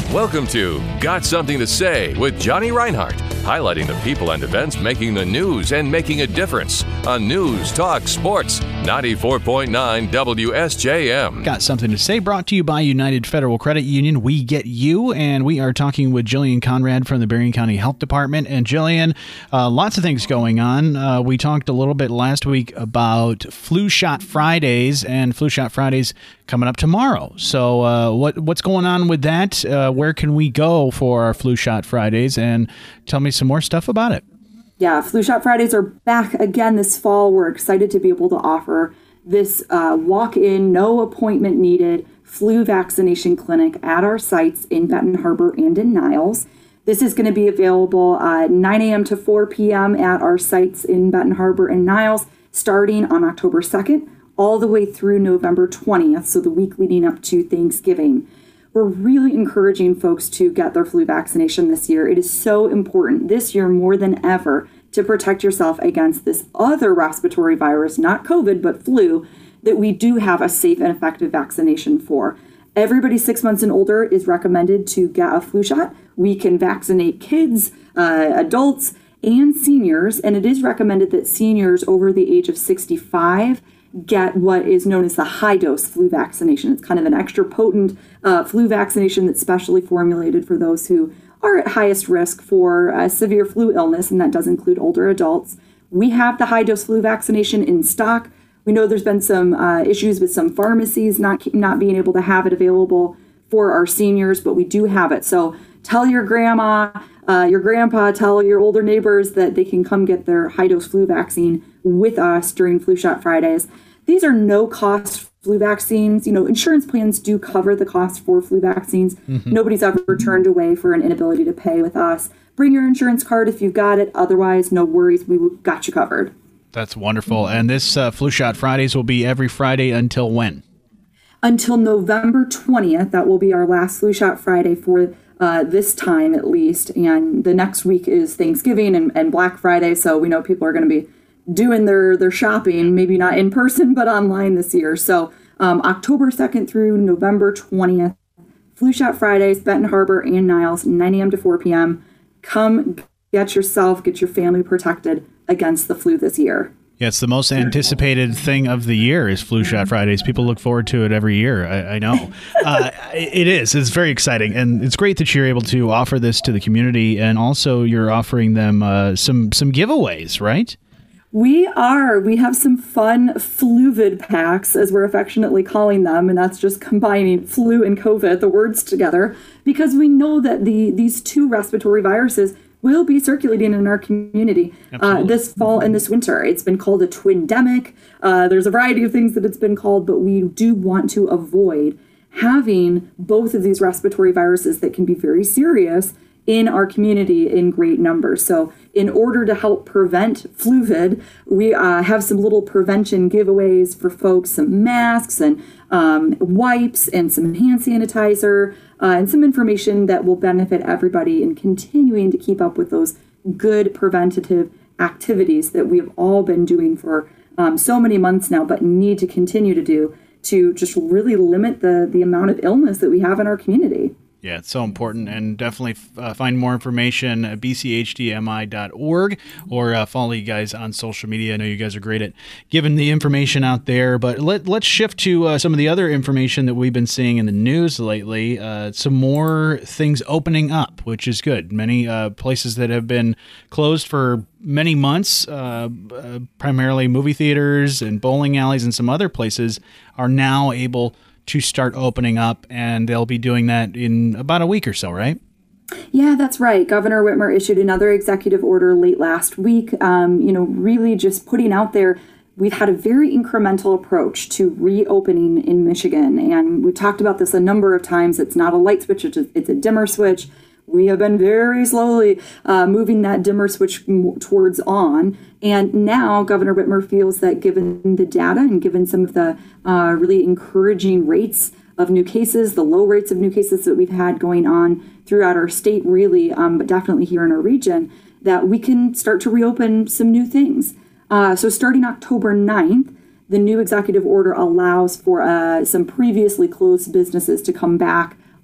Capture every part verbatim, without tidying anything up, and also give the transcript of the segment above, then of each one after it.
Welcome to Got Something to Say with Johnny Reinhardt, highlighting the people and events making the news and making a difference on News Talk Sports ninety-four point nine W S J M. Got Something to Say brought to you by United Federal Credit Union. We get you, and we are talking with Jillian Conrad from the Berrien County Health Department. And Jillian, uh, lots of things going on. Uh, we talked a little bit last week about Flu Shot Fridays, and Flu Shot Fridays coming up tomorrow. So uh, what what's going on with that? Uh, where can we go for our Flu Shot Fridays? And tell me some more stuff about it. Yeah, Flu Shot Fridays are back again this fall. We're excited to be able to offer this uh, walk-in, no appointment needed flu vaccination clinic at our sites in Benton Harbor and in Niles. This is going to be available uh, nine a.m. to four p.m. at our sites in Benton Harbor and Niles, starting on October second, all the way through November twentieth, so the week leading up to Thanksgiving. We're really encouraging folks to get their flu vaccination this year. It is so important this year more than ever to protect yourself against this other respiratory virus, not COVID, but flu, that we do have a safe and effective vaccination for. Everybody six months and older is recommended to get a flu shot. We can vaccinate kids, uh, adults, and seniors, and it is recommended that seniors over the age of sixty-five get what is known as the high-dose flu vaccination. It's kind of an extra potent uh, flu vaccination that's specially formulated for those who are at highest risk for uh, severe flu illness, and that does include older adults. We have the high-dose flu vaccination in stock. We know there's been some uh, issues with some pharmacies not, not being able to have it available for our seniors, but we do have it. So tell your grandma, uh, your grandpa, tell your older neighbors that they can come get their high-dose flu vaccine with us during Flu Shot Fridays. These are no-cost flu vaccines. You know, insurance plans do cover the cost for flu vaccines. Mm-hmm. Nobody's ever turned away for an inability to pay with us. Bring your insurance card if you've got it. Otherwise, no worries. We've got you covered. That's wonderful. And this uh, Flu Shot Fridays will be every Friday until when? Until November twentieth. That will be our last Flu Shot Friday for uh, this time, at least. And the next week is Thanksgiving and, and Black Friday. So we know people are going to be doing their, their shopping, maybe not in person, but online this year. So um, October second through November twentieth, Flu Shot Fridays, Benton Harbor and Niles, nine a.m. to four p.m. Come get yourself, get your family protected against the flu this year. Yeah, it's the most anticipated thing of the year is Flu Shot Fridays. People look forward to it every year. I, I know. uh, it is. It's very exciting. And it's great that you're able to offer this to the community. And also you're offering them uh, some, some giveaways, right? We are. We have some fun Fluvid packs, as we're affectionately calling them, and that's just combining flu and COVID, the words together, because we know that the these two respiratory viruses will be circulating in our community uh, this fall and this winter. It's been called a twindemic. Uh, there's a variety of things that it's been called, but we do want to avoid having both of these respiratory viruses that can be very serious in our community in great numbers. So in order to help prevent Fluvid, we uh, have some little prevention giveaways for folks, some masks and um, wipes and some hand sanitizer uh, and some information that will benefit everybody in continuing to keep up with those good preventative activities that we've all been doing for um, so many months now, but need to continue to do to just really limit the, the amount of illness that we have in our community. Yeah, it's so important, and definitely uh, find more information at b c h d m i dot org or uh, follow you guys on social media. I know you guys are great at giving the information out there, but let, let's shift to uh, some of the other information that we've been seeing in the news lately. Uh, some more things opening up, which is good. Many uh, places that have been closed for many months, uh, uh, primarily movie theaters and bowling alleys and some other places, are now able to start opening up, and they'll be doing that in about a week or so, right? Yeah, that's right. Governor Whitmer issued another executive order late last week, um, you know, really just putting out there, we've had a very incremental approach to reopening in Michigan. And we talked about this a number of times. It's not a light switch, it's a, it's a dimmer switch. We have been very slowly uh, moving that dimmer switch towards on. And now Governor Whitmer feels that given the data and given some of the uh, really encouraging rates of new cases, the low rates of new cases that we've had going on throughout our state, really, um, but definitely here in our region, that we can start to reopen some new things. Uh, so starting October ninth, the new executive order allows for uh, some previously closed businesses to come back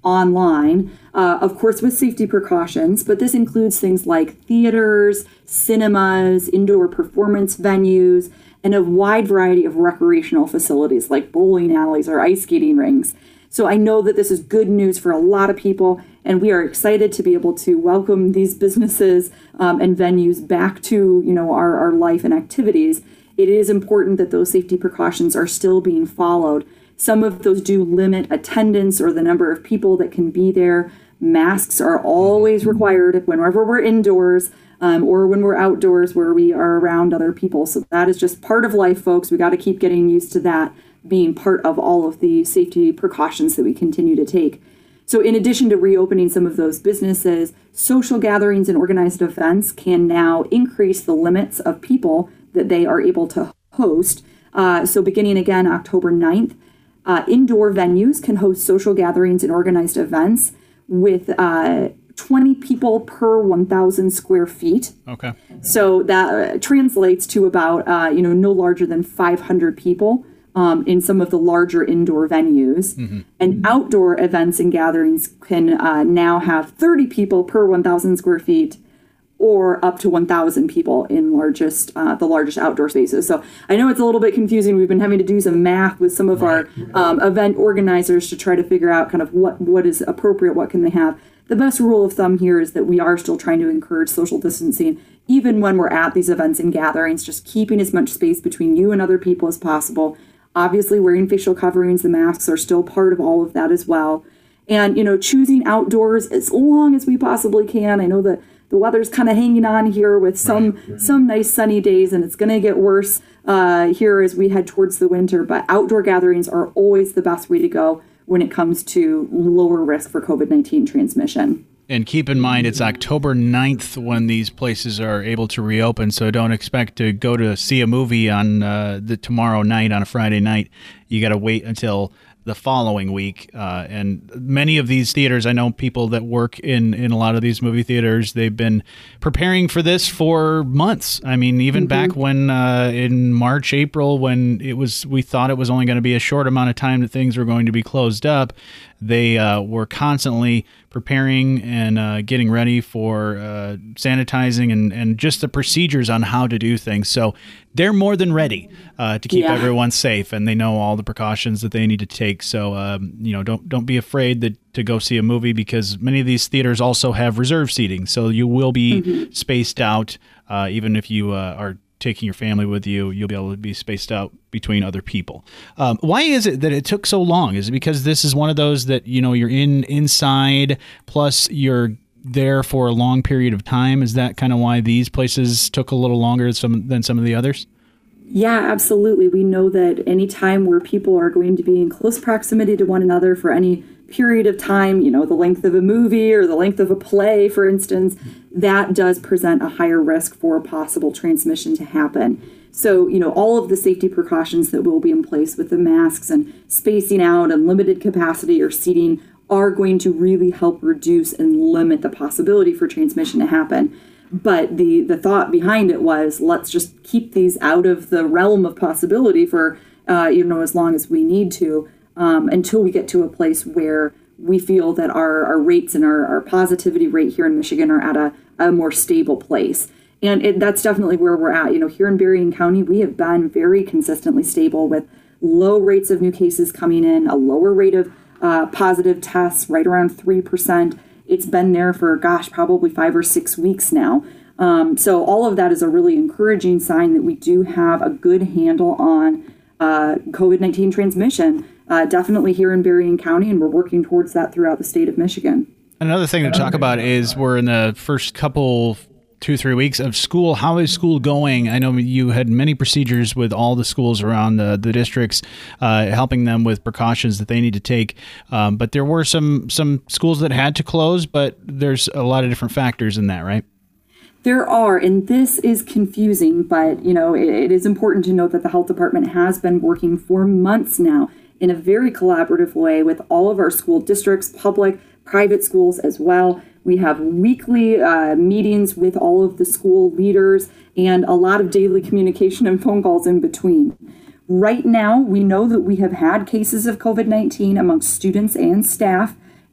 online, uh, of course, with safety precautions, but this includes things like theaters, cinemas, indoor performance venues, and a wide variety of recreational facilities like bowling alleys or ice skating rinks. So I know that this is good news for a lot of people, and we are excited to be able to welcome these businesses um, and venues back to, you know, our, our life and activities. It is important that those safety precautions are still being followed. Some of those do limit attendance or the number of people that can be there. Masks are always required whenever we're indoors um, or when we're outdoors where we are around other people. So that is just part of life, folks. We got to keep getting used to that being part of all of the safety precautions that we continue to take. So in addition to reopening some of those businesses, social gatherings and organized events can now increase the limits of people that they are able to host. Uh, so beginning again October ninth, Uh, indoor venues can host social gatherings and organized events with uh, twenty people per one thousand square feet. Okay. So that uh, translates to about, uh, you know, no larger than five hundred people um, in some of the larger indoor venues. Mm-hmm. And outdoor events and gatherings can uh, now have thirty people per one thousand square feet, or up to one thousand people in largest, uh, the largest outdoor spaces. So I know it's a little bit confusing. We've been having to do some math with some of our um, event organizers to try to figure out kind of what, what is appropriate, what can they have. The best rule of thumb here is that we are still trying to encourage social distancing, even when we're at these events and gatherings, just keeping as much space between you and other people as possible. Obviously, wearing facial coverings, the masks are still part of all of that as well. And, you know, choosing outdoors as long as we possibly can. I know that the weather's kind of hanging on here with some right. some nice sunny days, and it's going to get worse uh, here as we head towards the winter. But outdoor gatherings are always the best way to go when it comes to lower risk for COVID nineteen transmission. And keep in mind, it's October ninth when these places are able to reopen, so don't expect to go to see a movie on uh, the tomorrow night, on a Friday night. You got to wait until the following week. Uh, and many of these theaters, I know people that work in, in a lot of these movie theaters, they've been preparing for this for months. I mean, even mm-hmm. back when uh, in March, April, when it was, we thought it was only going to be a short amount of time that things were going to be closed up, they uh, were constantly preparing and uh, getting ready for uh, sanitizing and, and just the procedures on how to do things. So they're more than ready uh, to keep yeah. everyone safe, and they know all the precautions that they need to take. So, um, you know, don't don't be afraid that, to go see a movie, because many of these theaters also have reserved seating. So you will be mm-hmm. spaced out, uh, even if you uh, are taking your family with you, you'll be able to be spaced out between other people. Um, why is it that it took so long? Is it because this is one of those that, you know, you're in inside, plus you're there for a long period of time? Is that kind of why these places took a little longer some, than some of the others? Yeah, absolutely. We know that any time where people are going to be in close proximity to one another for any period of time, you know, the length of a movie or the length of a play, for instance, that does present a higher risk for possible transmission to happen. So, you know, all of the safety precautions that will be in place with the masks and spacing out and limited capacity or seating are going to really help reduce and limit the possibility for transmission to happen. But the, the thought behind it was, let's just keep these out of the realm of possibility for, uh, you know, as long as we need to, um, until we get to a place where we feel that our, our rates and our, our positivity rate here in Michigan are at a, a more stable place. And it, that's definitely where we're at. You know, here in Berrien County, we have been very consistently stable with low rates of new cases coming in, a lower rate of uh, positive tests, right around three percent. It's been there for, gosh, probably five or six weeks now. Um, so all of that is a really encouraging sign that we do have a good handle on uh, COVID nineteen transmission, uh, definitely here in Berrien County, and we're working towards that throughout the state of Michigan. Another thing to talk about is we're in the first couple, two, three weeks of school. How is school going? I know you had many procedures with all the schools around the, the districts, uh, helping them with precautions that they need to take. Um, but there were some, some schools that had to close, but there's a lot of different factors in that, right? There are, and this is confusing, but, you know, it, it is important to note that the health department has been working for months now in a very collaborative way with all of our school districts, public, private schools as well. We have weekly uh, meetings with all of the school leaders and a lot of daily communication and phone calls in between. Right now, we know that we have had cases of COVID nineteen amongst students and staff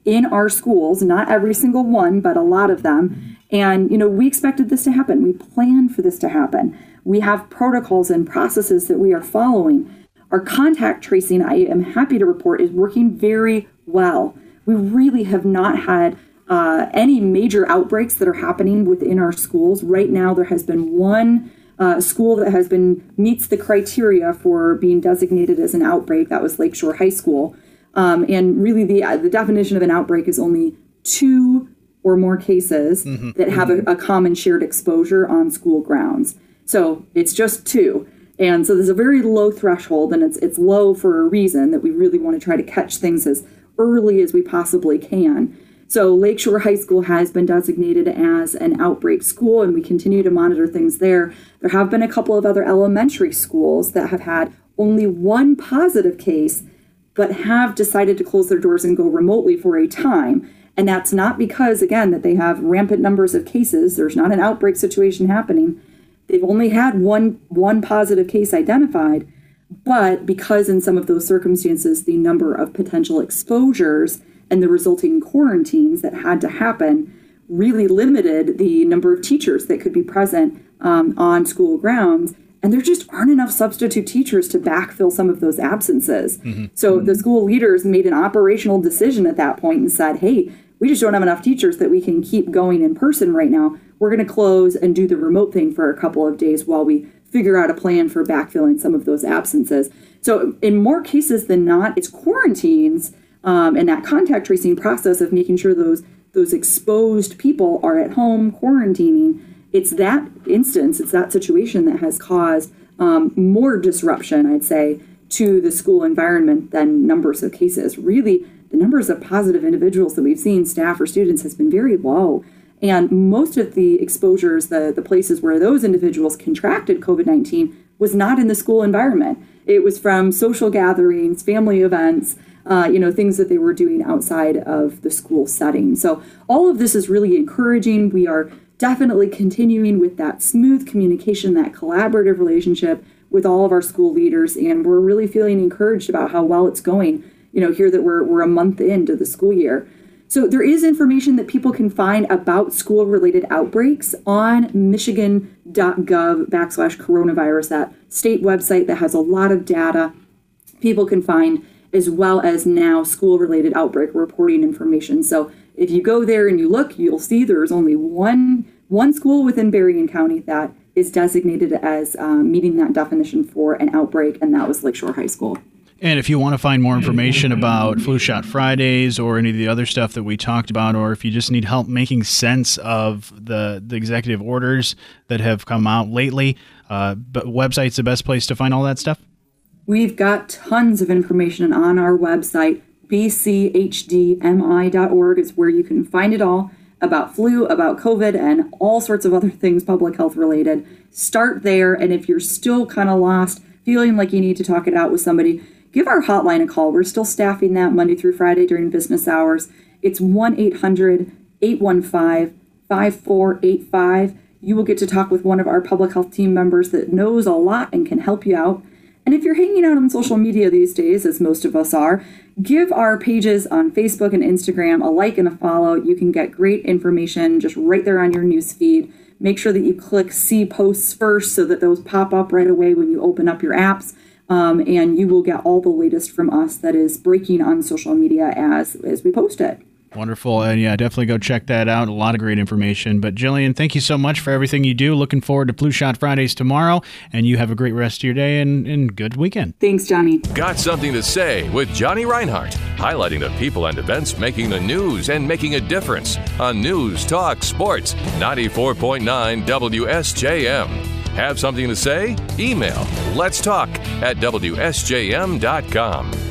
in our schools, not every single one, but a lot of them. And, you know, we expected this to happen. We planned for this to happen. We have protocols and processes that we are following. Our contact tracing, I am happy to report, is working very well. We really have not had uh, any major outbreaks that are happening within our schools. Right now, there has been one uh, school that has been meets the criteria for being designated as an outbreak. That was Lakeshore High School. Um, and really, the uh, the definition of an outbreak is only two or more cases mm-hmm. that have a, a common shared exposure on school grounds. So it's just two. And so there's a very low threshold, and it's it's low for a reason, that we really want to try to catch things as early as we possibly can. So Lakeshore High School has been designated as an outbreak school, and we continue to monitor things there. There have been a couple of other elementary schools that have had only one positive case, but have decided to close their doors and go remotely for a time. And that's not because, again, that they have rampant numbers of cases. There's not an outbreak situation happening. They've only had one one positive case identified, but because in some of those circumstances, the number of potential exposures and the resulting quarantines that had to happen really limited the number of teachers that could be present um, on school grounds. And there just aren't enough substitute teachers to backfill some of those absences. Mm-hmm. So the school leaders made an operational decision at that point and said, hey, we just don't have enough teachers that we can keep going in person right now. We're going to close and do the remote thing for a couple of days while we figure out a plan for backfilling some of those absences. So in more cases than not, it's quarantines um, and that contact tracing process of making sure those those exposed people are at home quarantining. It's that instance, it's that situation that has caused um, more disruption, I'd say, to the school environment than numbers of cases. Really, the numbers of positive individuals that we've seen, staff or students, has been very low. And most of the exposures, the, the places where those individuals contracted COVID nineteen was not in the school environment. It was from social gatherings, family events, uh, you know, things that they were doing outside of the school setting. So all of this is really encouraging. We are definitely continuing with that smooth communication, that collaborative relationship with all of our school leaders. And we're really feeling encouraged about how well it's going, you know, here that we're we're a month into the school year. So there is information that people can find about school-related outbreaks on michigan.gov backslash coronavirus, that state website that has a lot of data people can find, as well as now school-related outbreak reporting information. So if you go there and you look, you'll see there's only one one school within Berrien County that is designated as um, meeting that definition for an outbreak, and that was Lakeshore High School. And if you want to find more information about Flu Shot Fridays or any of the other stuff that we talked about, or if you just need help making sense of the, the executive orders that have come out lately, uh, but website's the best place to find all that stuff? We've got tons of information on our website. B C H D M I dot org is where you can find it all about flu, about COVID, and all sorts of other things public health related. Start there, and if you're still kind of lost, feeling like you need to talk it out with somebody, give our hotline a call. We're still staffing that Monday through Friday during business hours. It's one eight hundred eight one five five four eight five. You will get to talk with one of our public health team members that knows a lot and can help you out. And if you're hanging out on social media these days, as most of us are, give our pages on Facebook and Instagram a like and a follow. You can get great information just right there on your news feed. Make sure that you click see posts first so that those pop up right away when you open up your apps. Um, and you will get all the latest from us that is breaking on social media as, as we post it. Wonderful. And yeah, definitely go check that out. A lot of great information. But Jillian, thank you so much for everything you do. Looking forward to Flu Shot Fridays tomorrow. And you have a great rest of your day and, and good weekend. Thanks, Johnny. Got something to say with Johnny Reinhardt, highlighting the people and events making the news and making a difference on News Talk Sports ninety-four point nine W S J M. Have something to say? Email letstalk at W S J M dot com.